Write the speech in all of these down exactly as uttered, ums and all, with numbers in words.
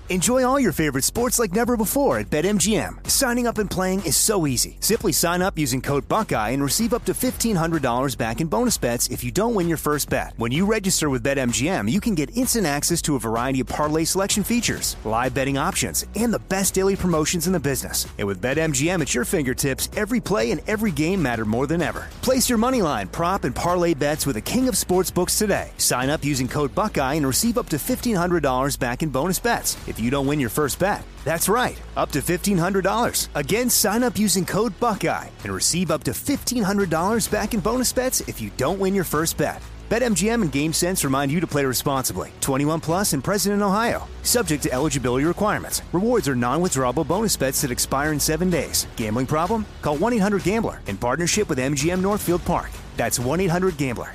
Enjoy all your favorite sports like never before at BetMGM. Signing up and playing is so easy. Simply sign up using code Buckeye and receive up to fifteen hundred dollars back in bonus bets if you don't win your first bet. When you register with BetMGM, you can get instant access to a variety of parlay selection features, live betting options, and the best daily promotions in the business. And with BetMGM at your fingertips, every play and every game matter more than ever. Place your moneyline, prop, and parlay bets with the king of sportsbooks today. Sign up using code Buckeye and receive up to fifteen hundred dollars back in bonus bets if you don't win your first bet. That's right, up to fifteen hundred dollars. Again, sign up using code Buckeye and receive up to fifteen hundred dollars back in bonus bets if you don't win your first bet. BetMGM and GameSense remind you to play responsibly. twenty-one plus and present in Ohio. Subject to eligibility requirements. Rewards are non-withdrawable bonus bets that expire in seven days. Gambling problem? Call one eight hundred gambler in partnership with M G M Northfield Park. That's one eight hundred gambler.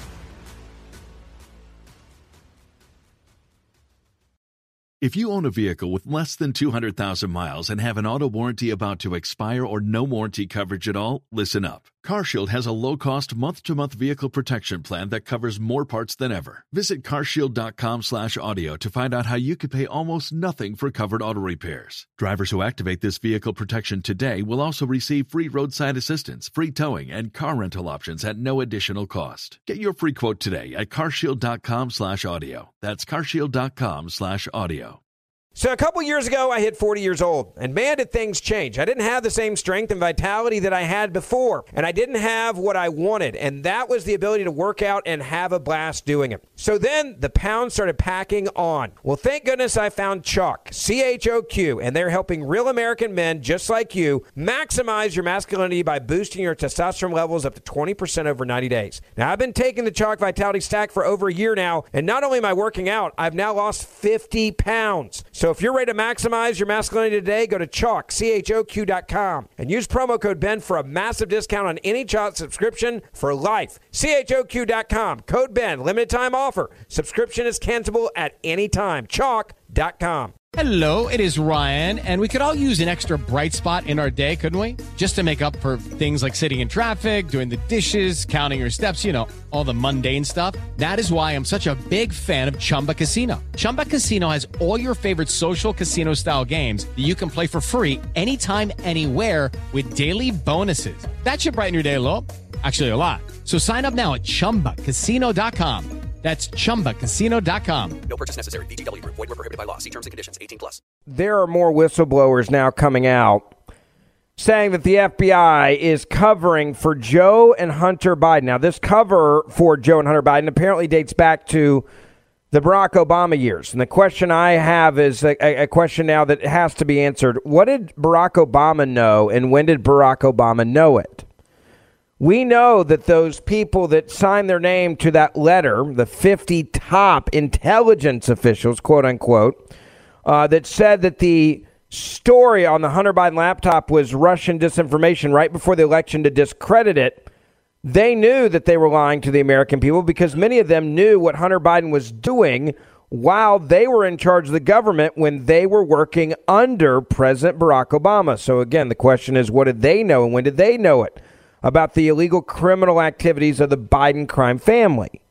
If you own a vehicle with less than two hundred thousand miles and have an auto warranty about to expire or no warranty coverage at all, listen up. CarShield has a low-cost month-to-month vehicle protection plan that covers more parts than ever. Visit carshield.com slash audio to find out how you could pay almost nothing for covered auto repairs. Drivers who activate this vehicle protection today will also receive free roadside assistance, free towing, and car rental options at no additional cost. Get your free quote today at carshield.com slash audio. That's carshield.com slash audio. So a couple years ago, I hit forty years old, and man, did things change. I didn't have the same strength and vitality that I had before, and I didn't have what I wanted, and that was the ability to work out and have a blast doing it. So then the pounds started packing on. Well, thank goodness I found Choq, C H O Q, and they're helping real American men just like you maximize your masculinity by boosting your testosterone levels up to twenty percent over ninety days. Now, I've been taking the Choq Vitality Stack for over a year now, and not only am I working out, I've now lost fifty pounds. So if you're ready to maximize your masculinity today, go to Choq, C H O Q dot com, and use promo code Ben for a massive discount on any Choq subscription for life. C H O Q dot com, code Ben, limited time offer. Subscription is cancelable at any time. Choq dot com. Hello, it is Ryan, and we could all use an extra bright spot in our day, couldn't we? Just to make up for things like sitting in traffic, doing the dishes, counting your steps, you know, all the mundane stuff. That is why I'm such a big fan of Chumba Casino. Chumba Casino has all your favorite social casino-style games that you can play for free anytime, anywhere with daily bonuses. That should brighten your day a little. Actually, a lot. So sign up now at chumba casino dot com. That's chumba casino dot com. No purchase necessary. V G W Group. Void where prohibited by law. See terms and conditions. eighteen plus. There are more whistleblowers now coming out saying that the F B I is covering for Joe and Hunter Biden. Now, this cover for Joe and Hunter Biden apparently dates back to the Barack Obama years. And the question I have is a, a question now that has to be answered. What did Barack Obama know, and when did Barack Obama know it? We know that those people that signed their name to that letter, the fifty top intelligence officials, quote unquote, uh, that said that the story on the Hunter Biden laptop was Russian disinformation right before the election to discredit it, they knew that they were lying to the American people because many of them knew what Hunter Biden was doing while they were in charge of the government when they were working under President Barack Obama. So again, the question is, what did they know and when did they know it about the illegal criminal activities of the Biden crime family?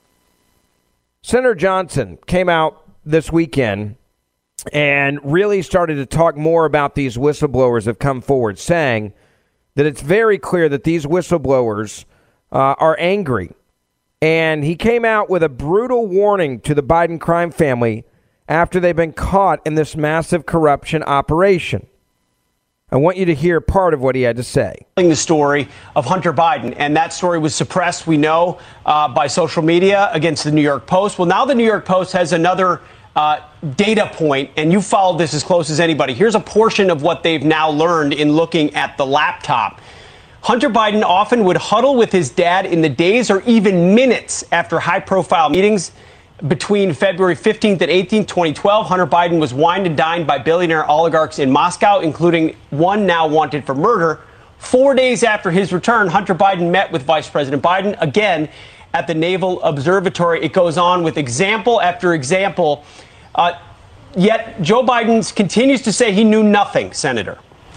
Senator Johnson came out this weekend and really started to talk more about these whistleblowers that have come forward, saying that it's very clear that these whistleblowers uh, are angry. And he came out with a brutal warning to the Biden crime family after they've been caught in this massive corruption operation. I want you to hear part of what he had to say. The story of Hunter Biden, and that story was suppressed, we know, uh, by social media against the New York Post. Well, now the New York Post has another uh, data point, and you followed this as close as anybody. Here's a portion of what they've now learned in looking at the laptop. Hunter Biden often would huddle with his dad in the days or even minutes after high-profile meetings. Between February fifteenth and eighteenth, twenty twelve, Hunter Biden was wined and dined by billionaire oligarchs in Moscow, including one now wanted for murder. Four days after his return, Hunter Biden met with Vice President Biden again at the Naval Observatory. It goes on with example after example. Uh, yet Joe Biden continues to say he knew nothing, Senator.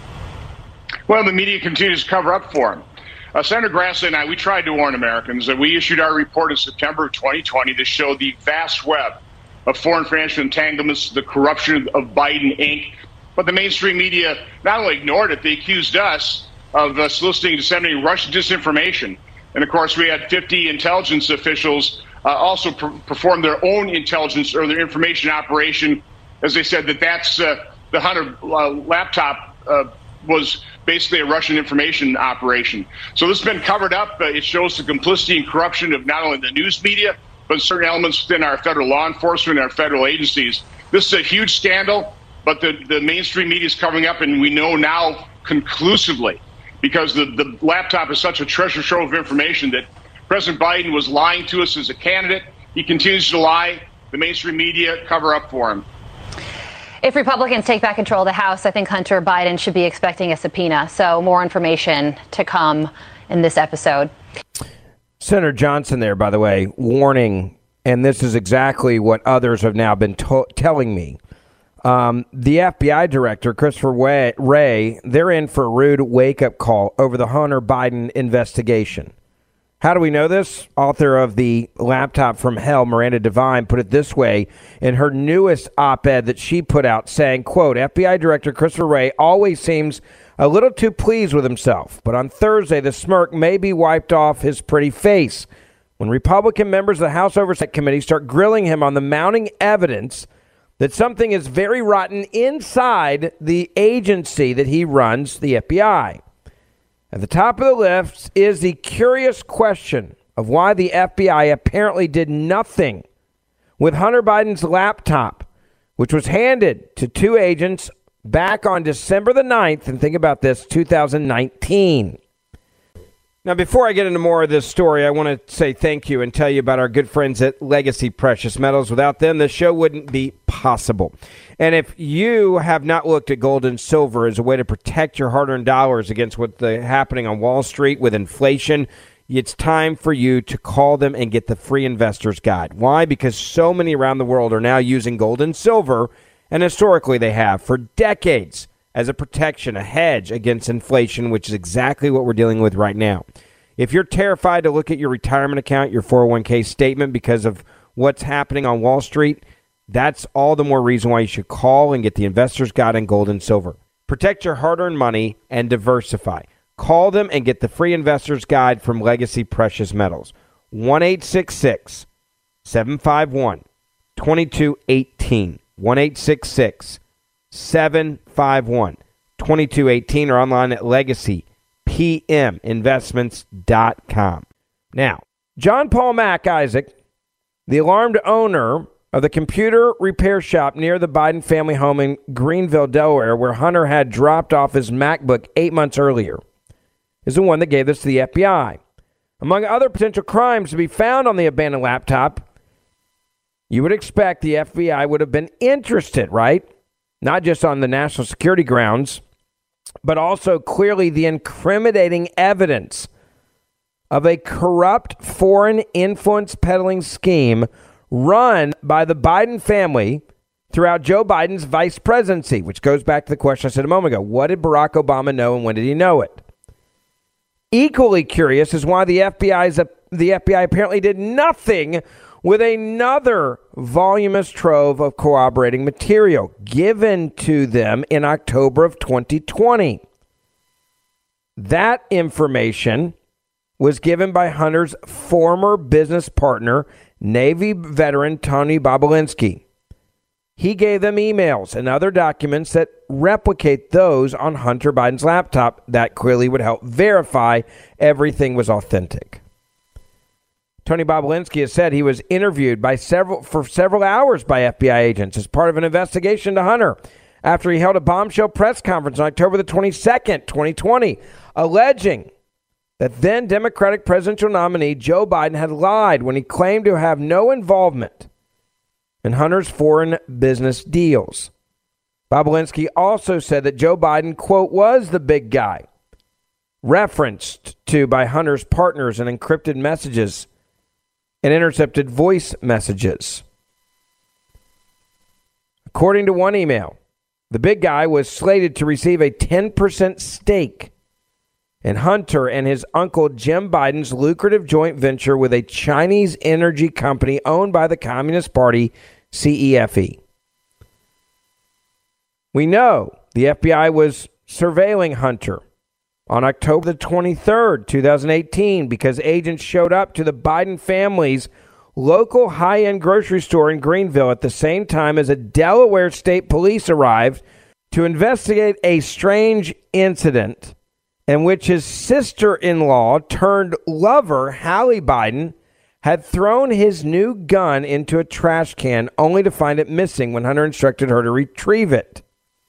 Well, the media continues to cover up for him. Uh, Senator Grassley and I, we tried to warn Americans that we issued our report in September of twenty twenty that showed the vast web of foreign financial entanglements, the corruption of Biden, Incorporated. But the mainstream media not only ignored it, they accused us of uh, soliciting and disseminating Russian disinformation. And, of course, we had fifty intelligence officials uh, also per- perform their own intelligence or their information operation, as they said that that's uh, the Hunter uh, laptop uh, was basically a Russian information operation. So this has been covered up. Uh, it shows the complicity and corruption of not only the news media, but certain elements within our federal law enforcement and our federal agencies. This is a huge scandal, but the, the mainstream media is covering up, and we know now conclusively, because the, the laptop is such a treasure trove of information, that President Biden was lying to us as a candidate. He continues to lie. The mainstream media cover up for him. If Republicans take back control of the House, I think Hunter Biden should be expecting a subpoena. So more information to come in this episode. Senator Johnson there, by the way, warning, and this is exactly what others have now been to- telling me. Um, the F B I director, Christopher Way- Wray, they're in for a rude wake-up call over the Hunter Biden investigation. How do we know this? Author of The Laptop from Hell, Miranda Devine, put it this way in her newest op-ed that she put out, saying, quote, F B I Director Christopher Wray always seems a little too pleased with himself, but on Thursday the smirk may be wiped off his pretty face when Republican members of the House Oversight Committee start grilling him on the mounting evidence that something is very rotten inside the agency that he runs, the F B I. At the top of the list is the curious question of why the F B I apparently did nothing with Hunter Biden's laptop, which was handed to two agents back on December the ninth, and think about this, two thousand nineteen. Now, before I get into more of this story, I want to say thank you and tell you about our good friends at Legacy Precious Metals. Without them, the show wouldn't be possible. And if you have not looked at gold and silver as a way to protect your hard-earned dollars against what's happening on Wall Street with inflation, it's time for you to call them and get the free investor's guide. Why? Because so many around the world are now using gold and silver, and historically they have for decades, as a protection, a hedge against inflation, which is exactly what we're dealing with right now. If you're terrified to look at your retirement account, your four oh one k statement because of what's happening on Wall Street, that's all the more reason why you should call and get the investor's guide on gold and silver. Protect your hard-earned money and diversify. Call them and get the free investor's guide from Legacy Precious Metals. one eight six six, seven five one, two two one eight. one eight six six, seven five one, two two one eight or online at legacy p m investments dot com. Now, John Paul Mac Isaac, the alarmed owner of the computer repair shop near the Biden family home in Greenville, Delaware, where Hunter had dropped off his MacBook eight months earlier, is the one that gave this to the F B I. Among other potential crimes to be found on the abandoned laptop, you would expect the F B I would have been interested, right? Not just on the national security grounds, but also clearly the incriminating evidence of a corrupt foreign influence peddling scheme run by the Biden family throughout Joe Biden's vice presidency, which goes back to the question I said a moment ago. What did Barack Obama know and when did he know it? Equally curious is why the F B I's the F B I apparently did nothing with another voluminous trove of corroborating material given to them in October of twenty twenty. That information was given by Hunter's former business partner, Navy veteran Tony Bobulinski. He gave them emails and other documents that replicate those on Hunter Biden's laptop that clearly would help verify everything was authentic. Tony Bobulinski has said he was interviewed by several for several hours by F B I agents as part of an investigation to Hunter after he held a bombshell press conference on October the twenty-second, twenty twenty, alleging that then Democratic presidential nominee Joe Biden had lied when he claimed to have no involvement in Hunter's foreign business deals. Bobulinski also said that Joe Biden, quote, was the big guy, referenced to by Hunter's partners in encrypted messages and intercepted voice messages. According to one email, the big guy was slated to receive a ten percent stake in Hunter and his uncle Jim Biden's lucrative joint venture with a Chinese energy company owned by the Communist Party, C E F E. We know the F B I was surveilling Hunter on October the twenty-third, twenty eighteen, because agents showed up to the Biden family's local high-end grocery store in Greenville at the same time as a Delaware State Police arrived to investigate a strange incident in which his sister-in-law turned lover, Hallie Biden, had thrown his new gun into a trash can only to find it missing when Hunter instructed her to retrieve it.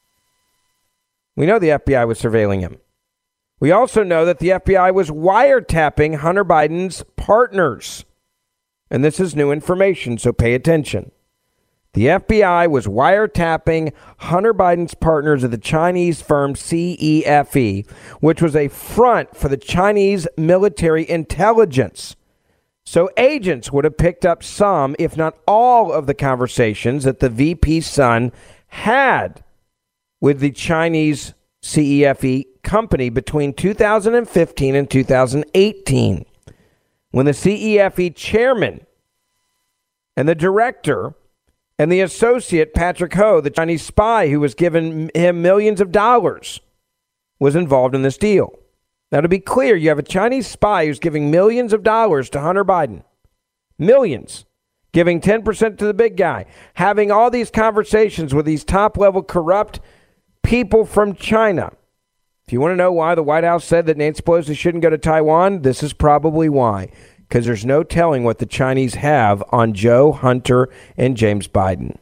We know the F B I was surveilling him. We also know that the F B I was wiretapping Hunter Biden's partners. And this is new information, so pay attention. The F B I was wiretapping Hunter Biden's partners at the Chinese firm C E F E, which was a front for the Chinese military intelligence. So agents would have picked up some, if not all, of the conversations that the V P's son had with the Chinese C E F E company between two thousand fifteen and two thousand eighteen, when the C E F E chairman and the director and the associate, Patrick Ho, the Chinese spy who was giving him millions of dollars, was involved in this deal. Now, to be clear, you have a Chinese spy who's giving millions of dollars to Hunter Biden. Millions. Giving ten percent to the big guy. Having all these conversations with these top-level corrupt people from China. If you want to know why the White House said that Nancy Pelosi shouldn't go to Taiwan, this is probably why. Because there's no telling what the Chinese have on Joe, Hunter, and James Biden.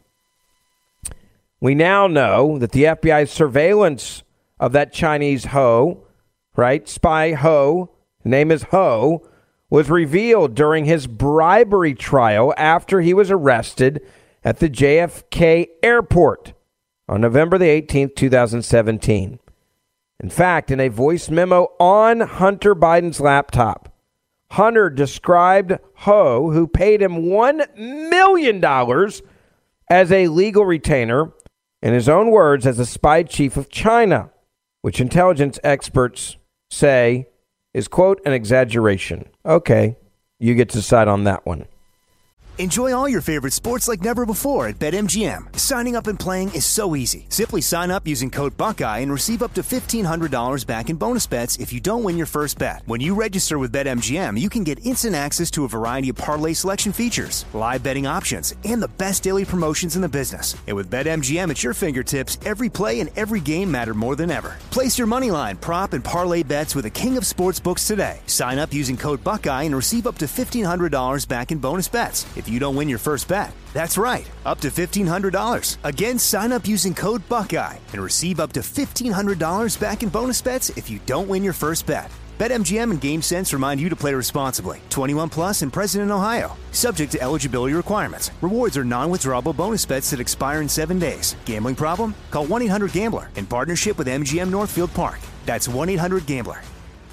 We now know that the F B I's surveillance of that Chinese Ho, right, spy Ho, name is Ho, was revealed during his bribery trial after he was arrested at the J F K airport on November the eighteenth, twenty seventeen. In fact, in a voice memo on Hunter Biden's laptop, Hunter described Ho, who paid him one million dollars as a legal retainer, in his own words, as a spy chief of China, which intelligence experts say is, quote, an exaggeration. Okay, you get to decide on that one. Enjoy all your favorite sports like never before at BetMGM. Signing up and playing is so easy. Simply sign up using code Buckeye and receive up to fifteen hundred dollars back in bonus bets if you don't win your first bet. When you register with BetMGM, you can get instant access to a variety of parlay selection features, live betting options, and the best daily promotions in the business. And with BetMGM at your fingertips, every play and every game matter more than ever. Place your moneyline, prop, and parlay bets with the king of sportsbooks today. Sign up using code Buckeye and receive up to fifteen hundred dollars back in bonus bets if you don't win your first bet. That's right, up to fifteen hundred dollars. Again, sign up using code Buckeye and receive up to fifteen hundred dollars back in bonus bets if you don't win your first bet. BetMGM and GameSense remind you to play responsibly. twenty-one plus and present in Ohio. Subject to eligibility requirements. Rewards are non-withdrawable bonus bets that expire in seven days. Gambling problem? Call one eight hundred gambler in partnership with M G M Northfield Park. That's one eight hundred gambler.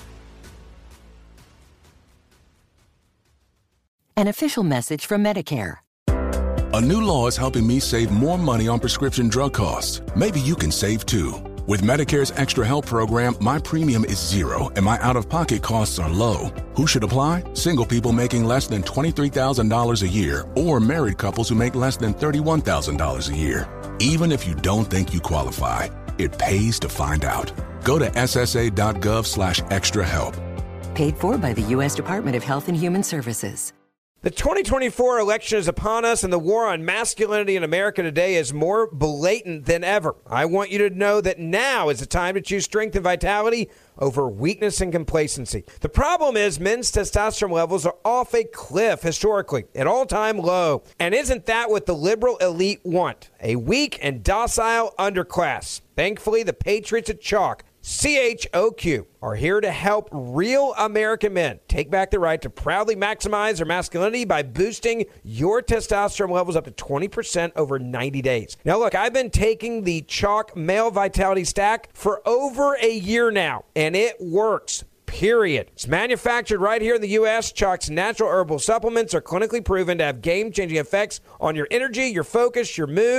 An official message from Medicare. A new law is helping me save more money on prescription drug costs. Maybe you can save too. With Medicare's Extra Help program, my premium is zero and my out-of-pocket costs are low. Who should apply? Single people making less than twenty-three thousand dollars a year or married couples who make less than thirty-one thousand dollars a year. Even if you don't think you qualify, it pays to find out. Go to ssa.gov slash extra help. Paid for by the U S Department of Health and Human Services. The twenty twenty-four election is upon us, and the war on masculinity in America today is more blatant than ever. I want you to know that now is the time to choose strength and vitality over weakness and complacency. The problem is men's testosterone levels are off a cliff historically, at all-time low. And isn't that what the liberal elite want? A weak and docile underclass. Thankfully, the Patriots at Chalk, C H O Q, are here to help real American men take back the right to proudly maximize their masculinity by boosting your testosterone levels up to twenty percent over ninety days. Now, look, I've been taking the Chalk Male Vitality Stack for over a year now, and it works. Period. It's manufactured right here in the U S Chalk's natural herbal supplements are clinically proven to have game-changing effects on your energy, your focus, your mood,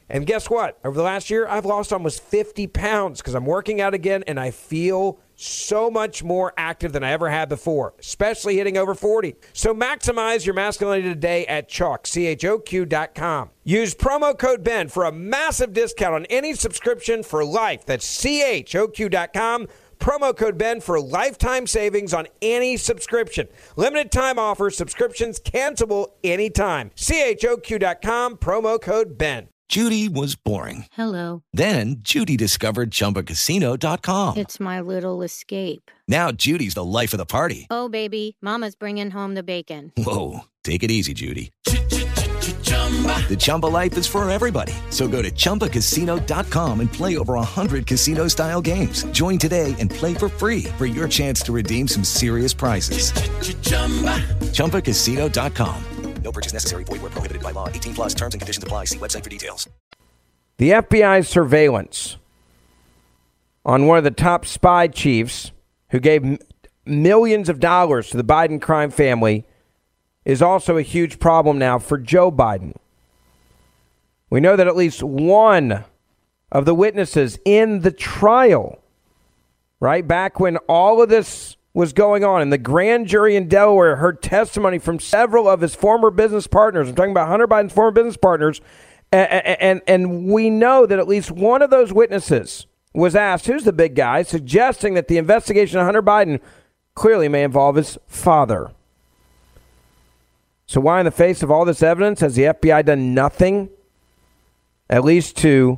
And guess what? Over the last year, I've lost almost fifty pounds because I'm working out again, and I feel so much more active than I ever had before, especially hitting over forty. So maximize your masculinity today at Choq, C H O Q dot com. Use promo code Ben for a massive discount on any subscription for life. That's C H O Q dot com. Promo code Ben for lifetime savings on any subscription. Limited time offer. Subscriptions cancelable anytime. C H O Q dot com. Promo code Ben. Judy was boring. Hello. Then Judy discovered Chumba Casino dot com. It's my little escape. Now Judy's the life of the party. Oh, baby, mama's bringing home the bacon. Whoa, take it easy, Judy. The Chumba life is for everybody. So go to Chumba Casino dot com and play over one hundred casino-style games. Join today and play for free for your chance to redeem some serious prizes. Chumba Casino dot com. No purchase necessary. Void where prohibited by law. eighteen plus terms and conditions apply. See website for details. The F B I's surveillance on one of the top spy chiefs who gave m- millions of dollars to the Biden crime family is also a huge problem now for Joe Biden. We know that at least one of the witnesses in the trial, right back when all of this was going on, and the grand jury in Delaware heard testimony from several of his former business partners. I'm talking about Hunter Biden's former business partners. And, and, and we know that at least one of those witnesses was asked, who's the big guy, suggesting that the investigation of Hunter Biden clearly may involve his father. So why in the face of all this evidence has the F B I done nothing, at least to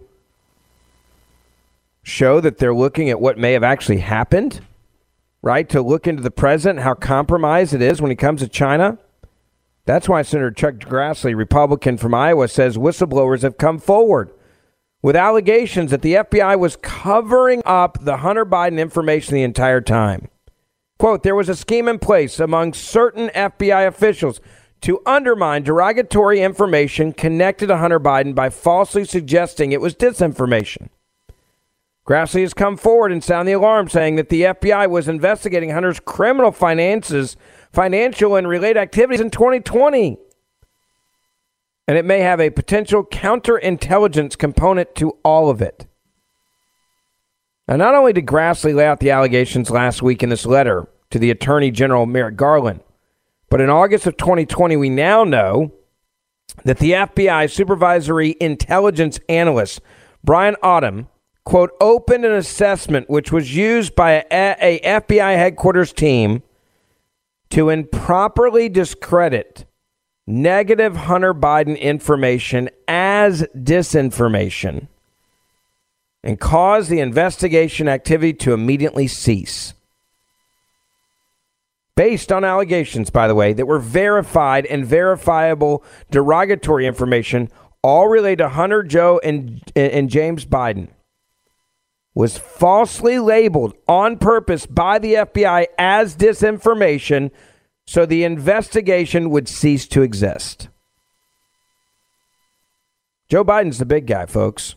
show that they're looking at what may have actually happened? Right, to look into the president, how compromised it is when it comes to China. That's why Senator Chuck Grassley, Republican from Iowa, says whistleblowers have come forward with allegations that the F B I was covering up the Hunter Biden information the entire time. Quote, there was a scheme in place among certain F B I officials to undermine derogatory information connected to Hunter Biden by falsely suggesting it was disinformation. Grassley has come forward and sounded the alarm, saying that the F B I was investigating Hunter's criminal finances, financial and related activities in twenty twenty. And it may have a potential counterintelligence component to all of it. Now, not only did Grassley lay out the allegations last week in this letter to the Attorney General Merrick Garland, but in August of twenty twenty, we now know that the F B I supervisory intelligence analyst, Brian Odom, quote, opened an assessment which was used by a, a F B I headquarters team to improperly discredit negative Hunter Biden information as disinformation and cause the investigation activity to immediately cease. Based on allegations, by the way, that were verified and verifiable derogatory information, all related to Hunter, Joe, and, and James Biden, was falsely labeled on purpose by the F B I as disinformation so the investigation would cease to exist. Joe Biden's the big guy, folks.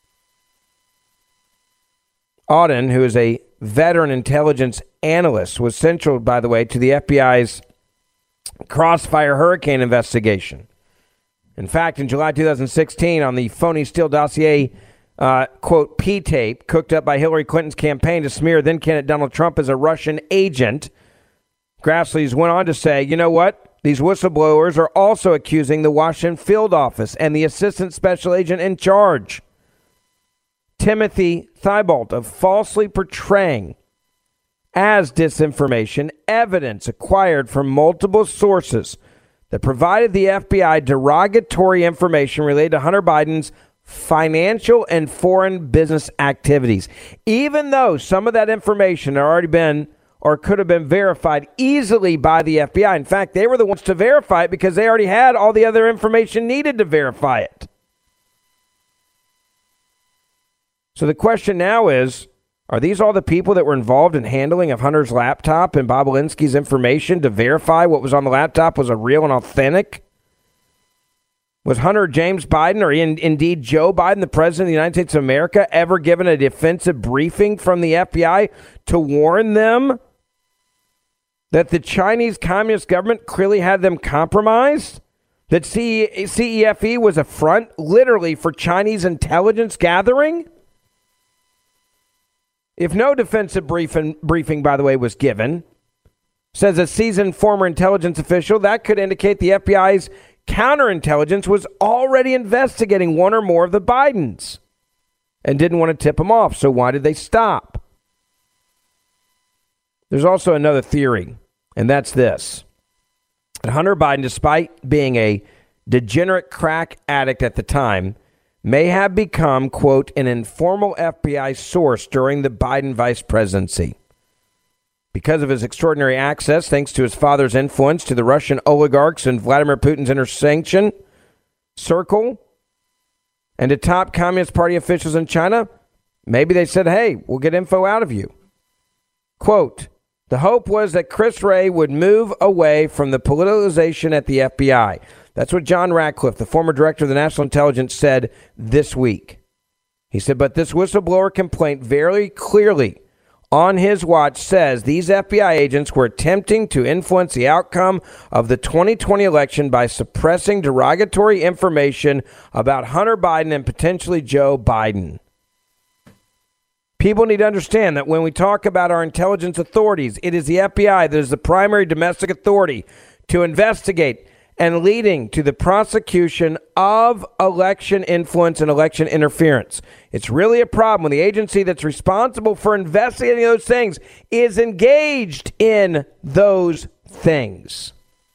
Auden, who is a veteran intelligence analyst, was central, by the way, to the F B I's Crossfire hurricane investigation. In fact, in July two thousand sixteen, on the phony Steele dossier, Uh, quote, P-tape cooked up by Hillary Clinton's campaign to smear then candidate Donald Trump as a Russian agent, Grassley went on to say, you know what? These whistleblowers are also accusing the Washington field office and the assistant special agent in charge, Timothy Thibault, of falsely portraying as disinformation evidence acquired from multiple sources that provided the F B I derogatory information related to Hunter Biden's financial and foreign business activities, even though some of that information had already been or could have been verified easily by the F B I. In fact, they were the ones to verify it because they already had all the other information needed to verify it. So the question now is, are these all the people that were involved in handling of Hunter's laptop and Bob Alinsky's information to verify what was on the laptop was a real and authentic? Was Hunter James Biden, or in, indeed Joe Biden, the president of the United States of America, ever given a defensive briefing from the F B I to warn them that the Chinese Communist government clearly had them compromised? that C E F E was a front, literally, for Chinese intelligence gathering? If no defensive briefing, briefing, by the way, was given, says a seasoned former intelligence official, that could indicate the F B I's counterintelligence was already investigating one or more of the Bidens and didn't want to tip them off. So why did they stop? There's also another theory, and that's this. Hunter Biden, despite being a degenerate crack addict at the time, may have become, quote, an informal F B I source during the Biden vice presidency. Because of his extraordinary access, thanks to his father's influence to the Russian oligarchs and Vladimir Putin's inner sanction circle, and to top Communist Party officials in China, maybe they said, hey, we'll get info out of you. Quote, the hope was that Chris Wray would move away from the politicalization at the F B I. That's what John Ratcliffe, the former director of the National Intelligence, said this week. He said, but this whistleblower complaint very clearly on his watch says these F B I agents were attempting to influence the outcome of the twenty twenty election by suppressing derogatory information about Hunter Biden and potentially Joe Biden. People need to understand that when we talk about our intelligence authorities, it is the F B I that is the primary domestic authority to investigate and leading to the prosecution of election influence and election interference. It's really a problem when the agency that's responsible for investigating those things is engaged in those things.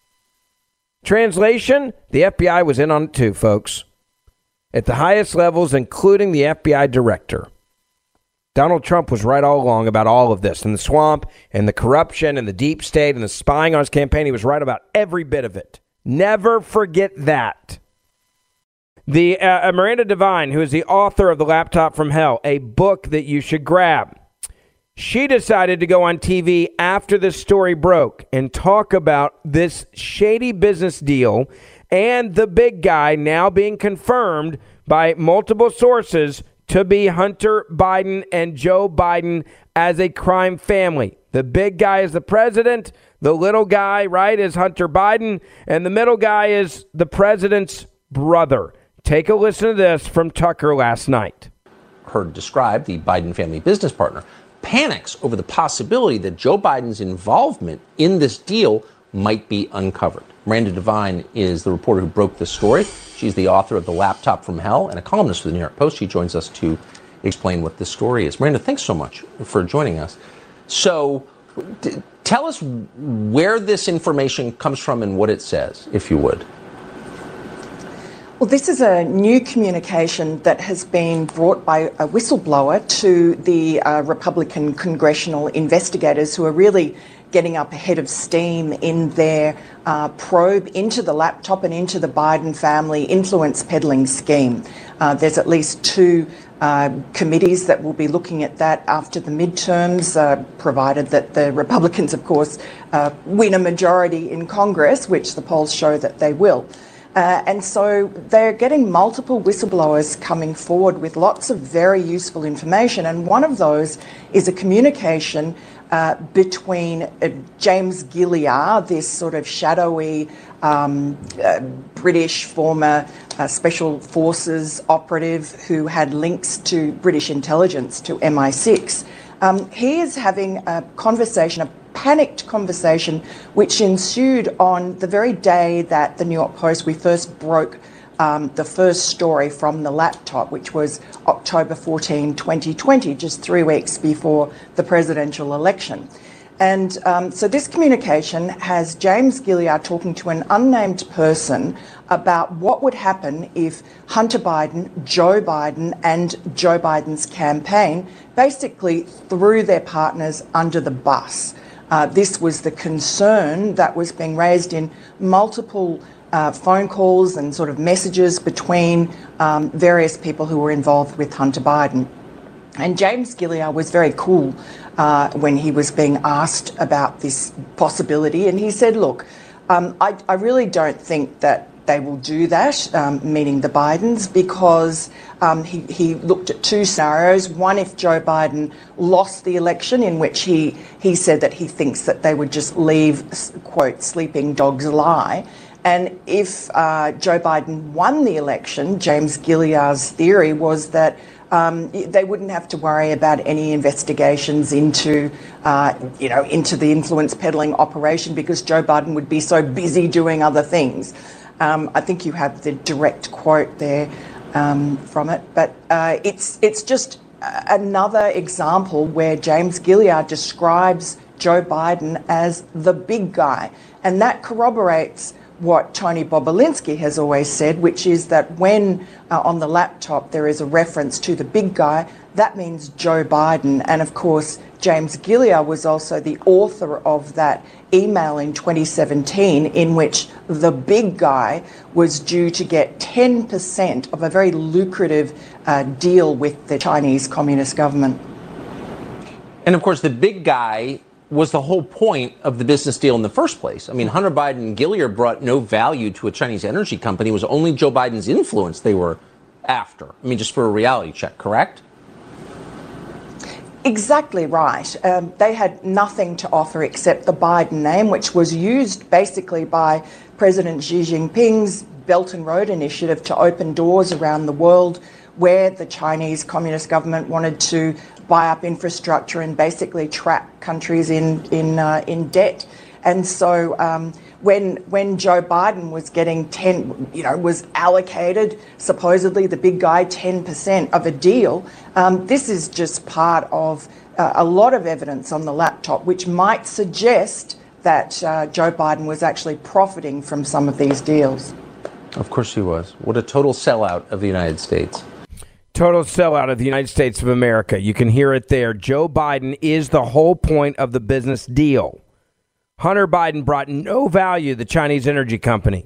Translation, the F B I was in on it too, folks. At the highest levels, including the F B I director. Donald Trump was right all along about all of this, and the swamp, and the corruption, and the deep state, and the spying on his campaign. He was right about every bit of it. Never forget that. The uh, Miranda Devine, who is the author of The Laptop from Hell, a book that you should grab, she decided to go on T V after this story broke and talk about this shady business deal and the big guy now being confirmed by multiple sources to be Hunter Biden and Joe Biden as a crime family. The big guy is the president. The little guy, right, is Hunter Biden. And the middle guy is the president's brother. Take a listen to this from Tucker last night. Heard described, the Biden family business partner, panics over the possibility that Joe Biden's involvement in this deal might be uncovered. Miranda Devine is the reporter who broke this story. She's the author of The Laptop from Hell and a columnist for the New York Post. She joins us to explain what this story is. Miranda, thanks so much for joining us. So d- tell us where this information comes from and what it says, if you would. Well, this is a new communication that has been brought by a whistleblower to the uh, Republican congressional investigators who are really getting up ahead of steam in their uh, probe into the laptop and into the Biden family influence peddling scheme. Uh, there's at least two uh, committees that will be looking at that after the midterms, uh, provided that the Republicans, of course, uh, win a majority in Congress, which the polls show that they will. Uh, and so they're getting multiple whistleblowers coming forward with lots of very useful information. And one of those is a communication uh, between uh, James Gilliar, this sort of shadowy um, uh, British former uh, Special Forces operative who had links to British intelligence, to M I six. Um, he is having a conversation, a panicked conversation, which ensued on the very day that the New York Post, we first broke um, the first story from the laptop, which was October fourteenth, twenty twenty, just three weeks before the presidential election. And um, so this communication has James Gilliar talking to an unnamed person about what would happen if Hunter Biden, Joe Biden, and Joe Biden's campaign basically threw their partners under the bus. Uh, this was the concern that was being raised in multiple uh, phone calls and sort of messages between um, various people who were involved with Hunter Biden. And James Gilliar was very cool uh, when he was being asked about this possibility. And he said, look, um, I, I really don't think that they will do that, um, meaning the Bidens, because um, he, he looked at two scenarios. One, if Joe Biden lost the election, in which he, he said that he thinks that they would just leave, quote, sleeping dogs lie. And if uh, Joe Biden won the election, James Gilliard's theory was that um, they wouldn't have to worry about any investigations into, uh, you know, into the influence peddling operation because Joe Biden would be so busy doing other things. Um, I think you have the direct quote there um, from it, but uh, it's it's just another example where James Gilliard describes Joe Biden as the big guy, and that corroborates what Tony Bobulinski has always said, which is that when uh, on the laptop there is a reference to the big guy, that means Joe Biden. And of course, James Gilliard was also the author of that email in twenty seventeen in which the big guy was due to get ten percent of a very lucrative uh, deal with the Chinese Communist government. And of course, the big guy was the whole point of the business deal in the first place. I mean, Hunter Biden and Gilliard brought no value to a Chinese energy company. It was only Joe Biden's influence they were after. I mean, just for a reality check, correct? Exactly right. Um, they had nothing to offer except the Biden name, which was used basically by President Xi Jinping's Belt and Road Initiative to open doors around the world where the Chinese Communist government wanted to buy up infrastructure and basically trap countries in in uh, in debt. And so um, when when Joe Biden was getting ten, you know, was allocated supposedly the big guy ten percent of a deal, um, this is just part of uh, a lot of evidence on the laptop, which might suggest that uh, Joe Biden was actually profiting from some of these deals. Of course he was. What a total sellout of the United States. Total sellout of the United States of America. You can hear it there. Joe Biden is the whole point of the business deal. Hunter Biden brought no value to the Chinese energy company.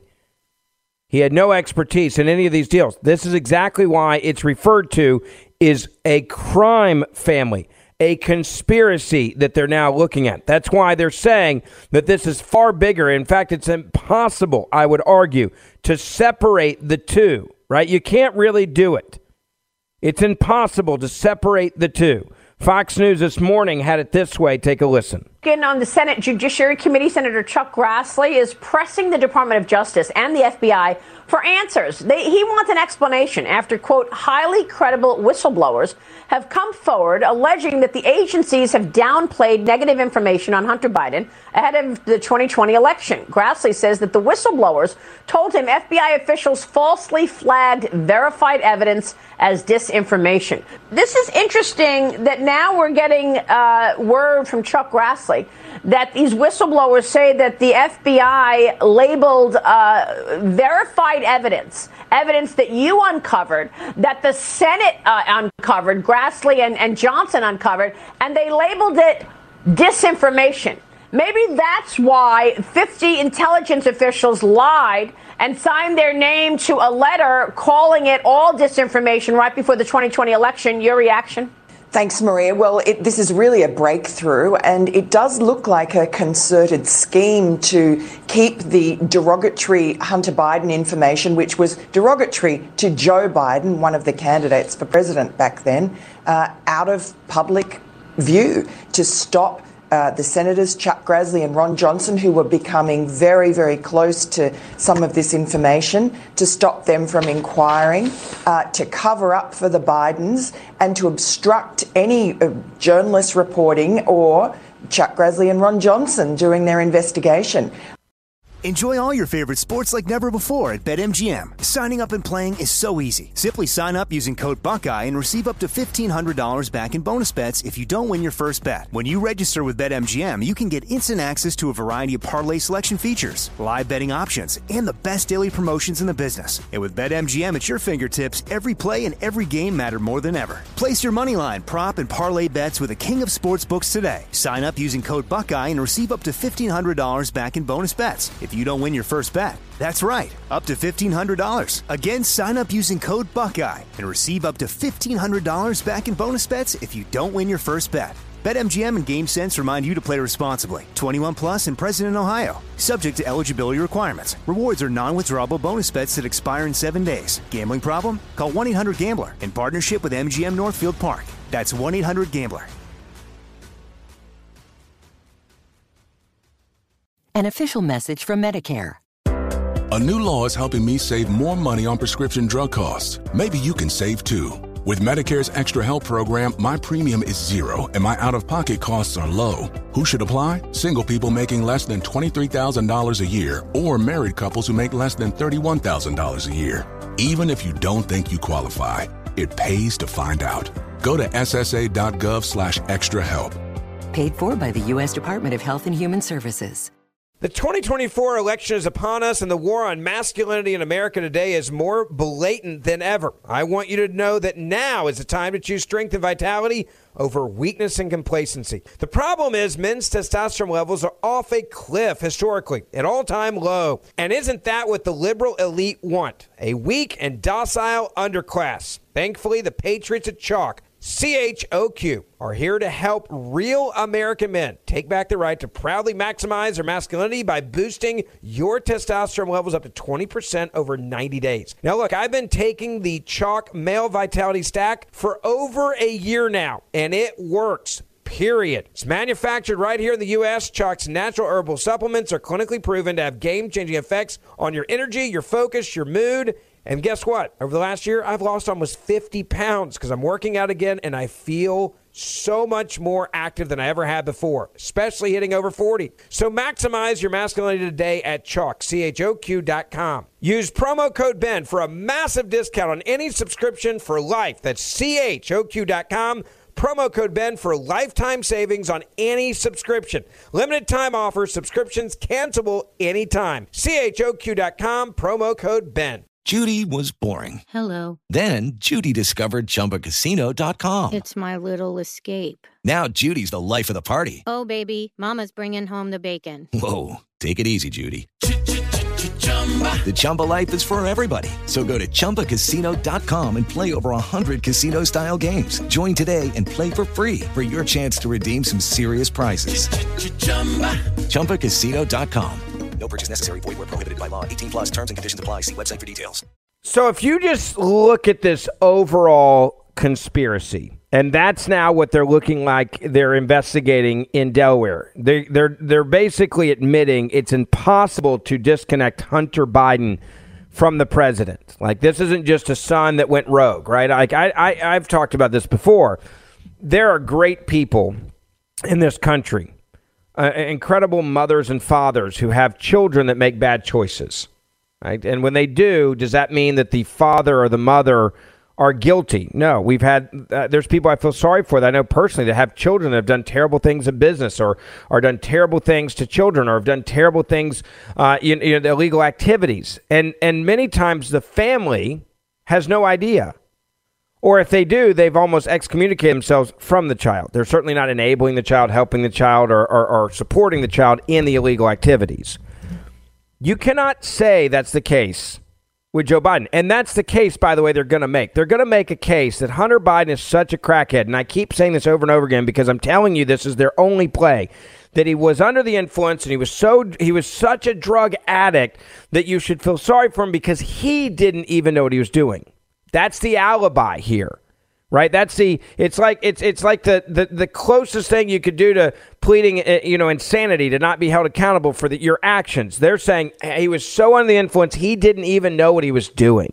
He had no expertise in any of these deals. This is exactly why it's referred to as a crime family, a conspiracy that they're now looking at. That's why they're saying that this is far bigger. In fact, it's impossible, I would argue, to separate the two, right? You can't really do it. It's impossible to separate the two. Fox News this morning had it this way. Take a listen. On the Senate Judiciary Committee, Senator Chuck Grassley is pressing the Department of Justice and the F B I for answers. They, he wants an explanation after, quote, highly credible whistleblowers have come forward alleging that the agencies have downplayed negative information on Hunter Biden ahead of the twenty twenty election. Grassley says that the whistleblowers told him F B I officials falsely flagged verified evidence as disinformation. This is interesting that now we're getting uh, word from Chuck Grassley that these whistleblowers say that the F B I labeled uh, verified evidence, evidence that you uncovered, that the Senate uh, uncovered, Grassley and, and Johnson uncovered, and they labeled it disinformation. Maybe that's why fifty intelligence officials lied and signed their name to a letter calling it all disinformation right before the twenty twenty election. Your reaction? Thanks, Maria. Well, it, this is really a breakthrough, and it does look like a concerted scheme to keep the derogatory Hunter Biden information, which was derogatory to Joe Biden, one of the candidates for president back then, uh, out of public view, to stop Uh, the senators, Chuck Grassley and Ron Johnson, who were becoming very, very close to some of this information, to stop them from inquiring, uh, to cover up for the Bidens, and to obstruct any uh, journalist reporting or Chuck Grassley and Ron Johnson doing their investigation. Enjoy all your favorite sports like never before at BetMGM. Signing up and playing is so easy. Simply sign up using code Buckeye and receive up to fifteen hundred dollars back in bonus bets if you don't win your first bet. When you register with BetMGM, you can get instant access to a variety of parlay selection features, live betting options, and the best daily promotions in the business. And with BetMGM at your fingertips, every play and every game matter more than ever. Place your moneyline, prop, and parlay bets with the king of sportsbooks today. Sign up using code Buckeye and receive up to fifteen hundred dollars back in bonus bets if you don't win your first bet. That's right, up to fifteen hundred dollars. Again, sign up using code Buckeye and receive up to fifteen hundred dollars back in bonus bets if you don't win your first bet. BetMGM and GameSense remind you to play responsibly. twenty-one plus and present in Ohio. Subject to eligibility requirements. Rewards are non-withdrawable bonus bets that expire in seven days. Gambling problem? Call one eight hundred gambler in partnership with M G M Northfield Park. That's one eight hundred gambler. An official message from Medicare. A new law is helping me save more money on prescription drug costs. Maybe you can save too. With Medicare's Extra Help program, my premium is zero and my out-of-pocket costs are low. Who should apply? Single people making less than twenty-three thousand dollars a year or married couples who make less than thirty-one thousand dollars a year. Even if you don't think you qualify, it pays to find out. Go to ssa.gov slash extra help. Paid for by the U S Department of Health and Human Services. The twenty twenty-four election is upon us, and the war on masculinity in America today is more blatant than ever. I want you to know that now is the time to choose strength and vitality over weakness and complacency. The problem is men's testosterone levels are off a cliff historically, an all-time low. And isn't that what the liberal elite want? A weak and docile underclass. Thankfully, the patriots at Chalk, C H O Q, are here to help real American men take back the right to proudly maximize their masculinity by boosting your testosterone levels up to twenty percent over ninety days. Now, look, I've been taking the Chalk Male Vitality Stack for over a year now, and it works. Period. It's manufactured right here in the U S Chalk's natural herbal supplements are clinically proven to have game-changing effects on your energy, your focus, your mood. And guess what? Over the last year, I've lost almost fifty pounds because I'm working out again, and I feel so much more active than I ever had before, especially hitting over forty. So maximize your masculinity today at Chalk, C H O Q dot com. Use promo code Ben for a massive discount on any subscription for life. That's C H O Q dot com. Promo code Ben for lifetime savings on any subscription. Limited time offer. Subscriptions cancelable anytime. C H O Q dot com. Promo code Ben. Judy was boring. Hello. Then Judy discovered Chumba Casino dot com. It's my little escape. Now Judy's the life of the party. Oh, baby, mama's bringing home the bacon. Whoa, take it easy, Judy. The Chumba life is for everybody. So go to Chumba Casino dot com and play over one hundred casino-style games. Join today and play for free for your chance to redeem some serious prizes. Chumba Casino dot com. No purchase necessary. Void where prohibited by law. eighteen plus terms and conditions apply. See website for details. So if you just look at this overall conspiracy, and that's now what they're looking like they're investigating in Delaware. They, they're they're basically admitting it's impossible to disconnect Hunter Biden from the president. Like, this isn't just a son that went rogue, right? Like I, I I've talked about this before. There are great people in this country. Uh, incredible mothers and fathers who have children that make bad choices, right? And when they do, does that mean that the father or the mother are guilty? No. We've had, uh, there's people I feel sorry for that I know personally that have children that have done terrible things in business or or done terrible things to children or have done terrible things, uh, in, in illegal activities. And, and many times the family has no idea. Or if they do, they've almost excommunicated themselves from the child. They're certainly not enabling the child, helping the child, or, or, or supporting the child in the illegal activities. You cannot say that's the case with Joe Biden. And that's the case, by the way, they're going to make. They're going to make a case that Hunter Biden is such a crackhead. And I keep saying this over and over again because I'm telling you this is their only play. That he was under the influence and he was so he was such a drug addict that you should feel sorry for him because he didn't even know what he was doing. That's the alibi here, right? That's the, it's like, it's it's like the, the, the closest thing you could do to pleading, you know, insanity, to not be held accountable for the, your actions. They're saying hey, he was so under the influence, he didn't even know what he was doing.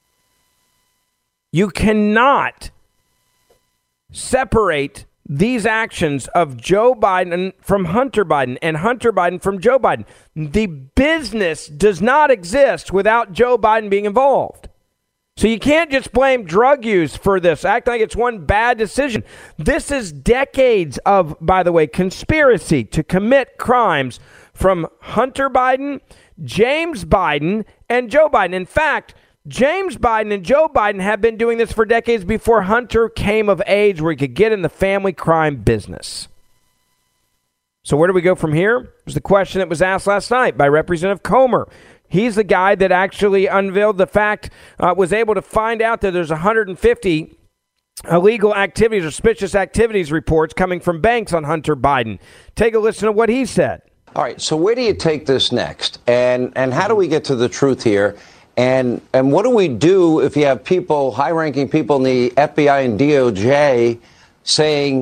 You cannot separate these actions of Joe Biden from Hunter Biden and Hunter Biden from Joe Biden. The business does not exist without Joe Biden being involved. So you can't just blame drug use for this, act like it's one bad decision. This is decades of, by the way, conspiracy to commit crimes from Hunter Biden, James Biden, and Joe Biden. In fact, James Biden and Joe Biden have been doing this for decades before Hunter came of age where he could get in the family crime business. So where do we go from here? It was the question that was asked last night by Representative Comer. He's the guy that actually unveiled the fact, uh, was able to find out that there's one hundred fifty illegal activities or suspicious activities reports coming from banks on Hunter Biden. Take a listen to what he said. All right, so where do you take this next? And and how do we get to the truth here? And and what do we do if you have people, high-ranking people in the F B I and D O J saying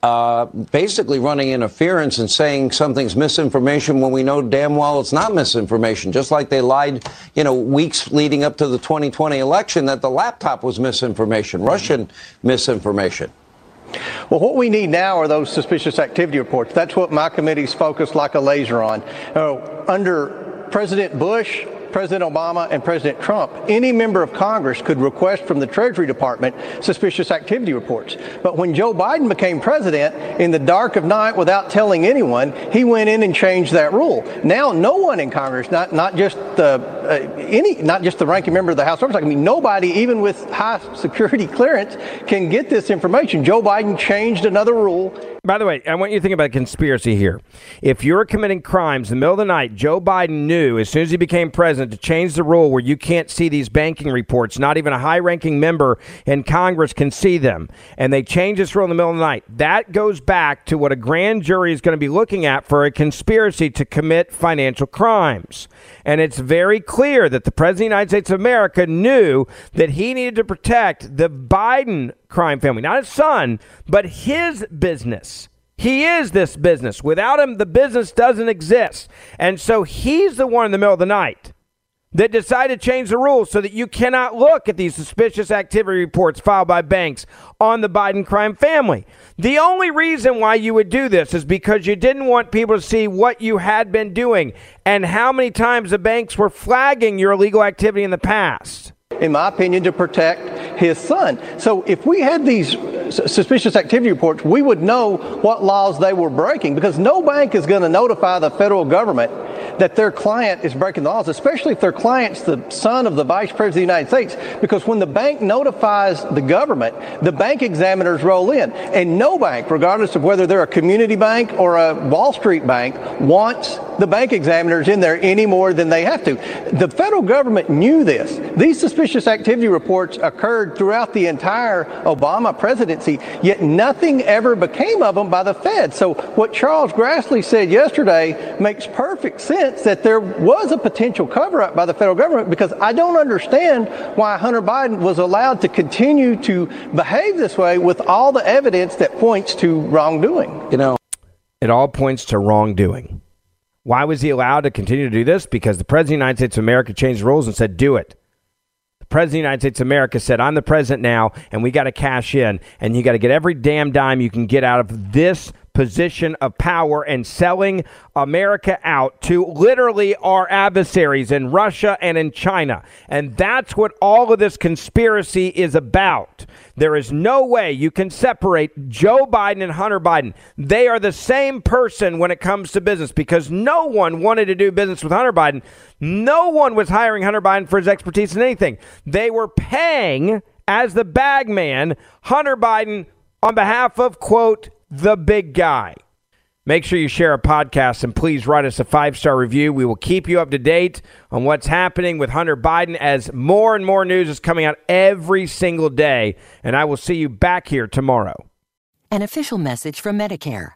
uh, basically running interference and saying something's misinformation when we know damn well it's not misinformation, just like they lied, you know, weeks leading up to the twenty twenty election that the laptop was misinformation, Russian misinformation. Well, what we need now are those suspicious activity reports. That's what my committee's focused like a laser on. Uh, under President Bush, President Obama, and President Trump, any member of Congress could request from the Treasury Department suspicious activity reports. But when Joe Biden became president, in the dark of night, without telling anyone, he went in and changed that rule. Now, no one in Congress, not not just the uh, any, not just the ranking member of the House of Representatives, I mean, nobody, even with high security clearance, can get this information. Joe Biden changed another rule. By the way, I want you to think about a conspiracy here. If you're committing crimes in the middle of the night, Joe Biden knew as soon as he became president to change the rule where you can't see these banking reports. Not even a high-ranking member in Congress can see them. And they changed this rule in the middle of the night. That goes back to what a grand jury is going to be looking at for a conspiracy to commit financial crimes. And it's very clear that the President of the United States of America knew that he needed to protect the Biden crime family, not his son, but his business. He is this business. Without him, the business doesn't exist. And so he's the one in the middle of the night that decided to change the rules so that you cannot look at these suspicious activity reports filed by banks on the Biden crime family. The only reason why you would do this is because you didn't want people to see what you had been doing and how many times the banks were flagging your illegal activity in the past. In my opinion, to protect his son. So if we had these suspicious activity reports, we would know what laws they were breaking, because no bank is going to notify the federal government that their client is breaking the laws, especially if their client's the son of the Vice President of the United States, because when the bank notifies the government, the bank examiners roll in. And no bank, regardless of whether they're a community bank or a Wall Street bank, wants the bank examiners in there any more than they have to. The federal government knew this. These suspicious activity reports occurred throughout the entire Obama presidency, yet nothing ever became of them by the Fed. So what Charles Grassley said yesterday makes perfect sense, that there was a potential cover-up by the federal government, because I don't understand why Hunter Biden was allowed to continue to behave this way with all the evidence that points to wrongdoing. You know, it all points to wrongdoing. Why was he allowed to continue to do this? Because the President of the United States of America changed the rules and said, do it. The President of the United States of America said, I'm the president now, and we got to cash in, and you got to get every damn dime you can get out of this position of power and selling America out to literally our adversaries in Russia and in China. And that's what all of this conspiracy is about. There is no way you can separate Joe Biden and Hunter Biden. They are the same person when it comes to business, because no one wanted to do business with Hunter Biden. No one was hiring Hunter Biden for his expertise in anything. They were paying, as the bag man, Hunter Biden on behalf of, quote, the big guy. Make sure you share our podcast, and please write us a five-star review. We will keep you up to date on what's happening with Hunter Biden as more and more news is coming out every single day. And I will see you back here tomorrow. An official message from Medicare.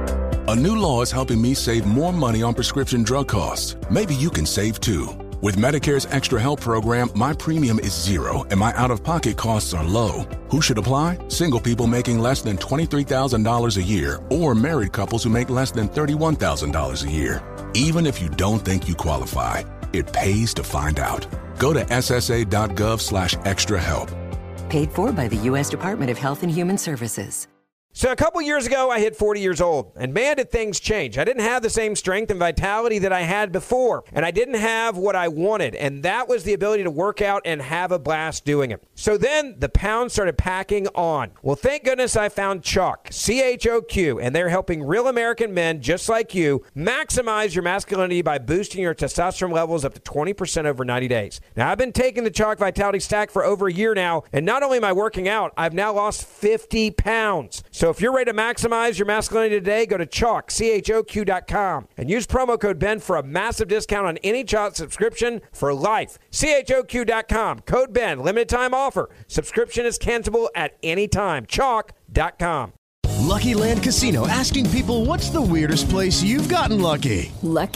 A new law is helping me save more money on prescription drug costs. Maybe you can save too. With Medicare's Extra Help program, my premium is zero and my out-of-pocket costs are low. Who should apply? Single people making less than twenty-three thousand dollars a year, or married couples who make less than thirty-one thousand dollars a year. Even if you don't think you qualify, it pays to find out. Go to ssa.gov slash extra help. Paid for by the U S Department of Health and Human Services. So a couple years ago, I hit forty years old, and man, did things change. I didn't have the same strength and vitality that I had before, and I didn't have what I wanted, and that was the ability to work out and have a blast doing it. So then the pounds started packing on. Well, thank goodness I found Chalk, C H O Q, and they're helping real American men just like you maximize your masculinity by boosting your testosterone levels up to twenty percent over ninety days. Now, I've been taking the Chalk Vitality Stack for over a year now, and not only am I working out, I've now lost fifty pounds. So if you're ready to maximize your masculinity today, go to chalk, C H O Q dot com and use promo code Ben for a massive discount on any Chalk subscription for life. C H O Q dot com, code Ben, limited time offer. Subscription is cancelable at any time. chalk dot com. Lucky Land Casino, asking people, what's the weirdest place you've gotten lucky? Lucky?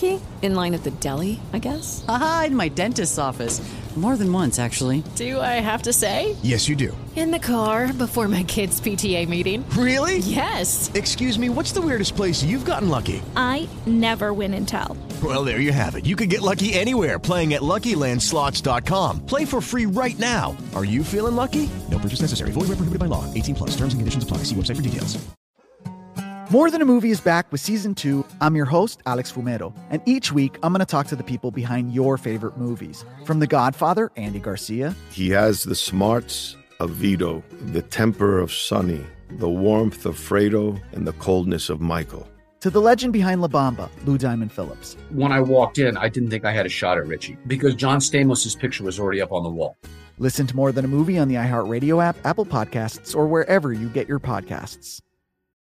In line at the deli, I guess? Aha, in my dentist's office. More than once, actually. Do I have to say? Yes, you do. In the car before my kids' P T A meeting. Really? Yes. Excuse me, what's the weirdest place you've gotten lucky? I never win and tell. Well, there you have it. You can get lucky anywhere, playing at Lucky Land Slots dot com. Play for free right now. Are you feeling lucky? No purchase necessary. Void where prohibited by law. eighteen plus. Terms and conditions apply. See website for details. More Than a Movie is back with season two. I'm your host, Alex Fumero, and each week I'm going to talk to the people behind your favorite movies. From The Godfather, Andy Garcia. He has the smarts of Vito, the temper of Sonny, the warmth of Fredo, and the coldness of Michael. To the legend behind La Bamba, Lou Diamond Phillips. When I walked in, I didn't think I had a shot at Richie because John Stamos' picture was already up on the wall. Listen to More Than a Movie on the iHeartRadio app, Apple Podcasts, or wherever you get your podcasts.